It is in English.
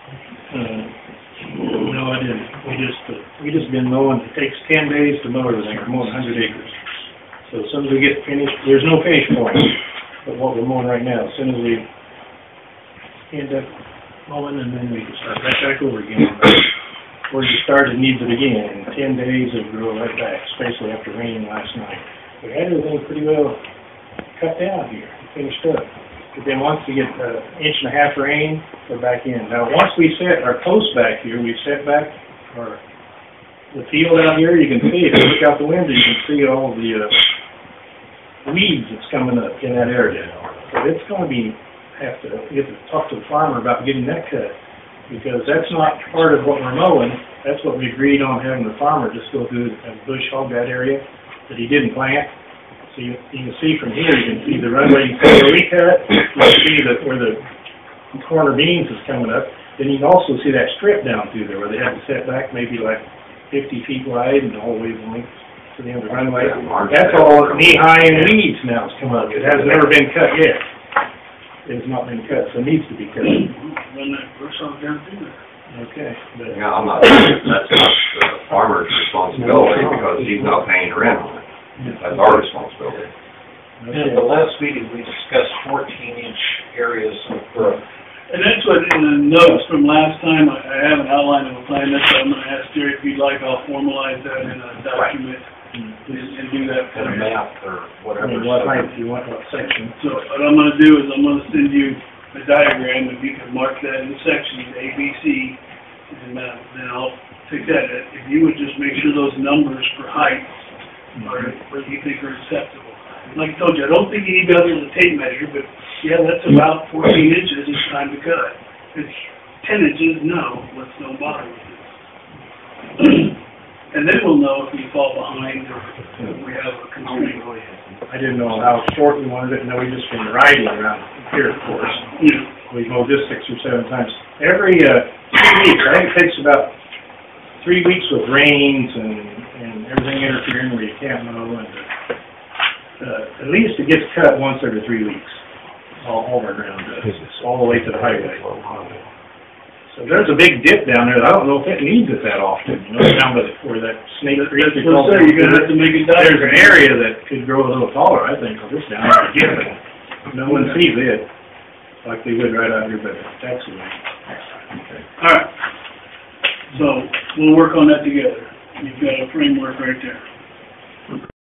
No, I didn't. We just been mowing. It takes 10 days to mow everything. We're mowing 100 acres. So as soon as we get finished, there's no finish point. But what we're mowing right now, as soon as we end up mowing, and then we can start right back over again. Where you started needs it again. In 10 days, it'll grow right back, especially after raining last night. We had everything pretty well cut down here, finished up. But then once we get an inch and a half rain, we're back in. Now, once we set our posts back here, we've set back the field out here. You can see, if you look out the window, you can see all the weeds that's coming up in that area. So it's going to be, you have to talk to the farmer about getting that cut, because that's not part of what we're mowing. That's what we agreed on, having the farmer just go through and bush hog that area that he didn't plant. So you can see from here, you can see the runway where we cut, you can see where the corner beans is coming up. Then you can also see that strip down through there where they have the setback maybe like 50 feet wide and all the way to the end of the runway. That's all knee-high in weeds now has come up. It has never been cut yet. It has not been cut, so it needs to be cut. Run that brush hog down through there. Okay. But Yeah, I'm not, that's not the farmer's responsibility because he's not paying rent on it. That's our responsibility. In the last meeting, we discussed 14-inch areas of growth. And that's what, in the notes from last time, I have an outline of a plan. That's what I'm going to ask Jerry, if you'd like, I'll formalize that in a document and do that for A you. map or whatever. what height do you want, what section? So what I'm going to do is I'm going to send you a diagram, if you can mark that in the sections, A, B, C, and then I'll take that. If you would just make sure those numbers for height are what you think are acceptable. Like I told you, I don't think you need to go to the tape measure, but yeah, that's about 14 inches. It's time to cut. If it's 10 inches, no, let's don't bother with it. And then we'll know if we fall behind or if we have a constraint. I didn't know how short we wanted it. No, we just been riding around here, of course. Yeah. We mow this 6 or 7 times. Every 2 weeks, I think it takes about 3 weeks with rains and everything interfering where you can't mow. And at least it gets cut once every 3 weeks. All of our ground does, all the way to the highway. So there's a big dip down there that I don't know if it needs it that often, you know, down by where that Snake Creek. That's what I say, you're going to have to make a diagram. There's an area that could grow a little taller, I think, for this down there again. No one sees it like they would right out here by the taxiway. Okay. All right. So we'll work on that together. You've got a framework right there.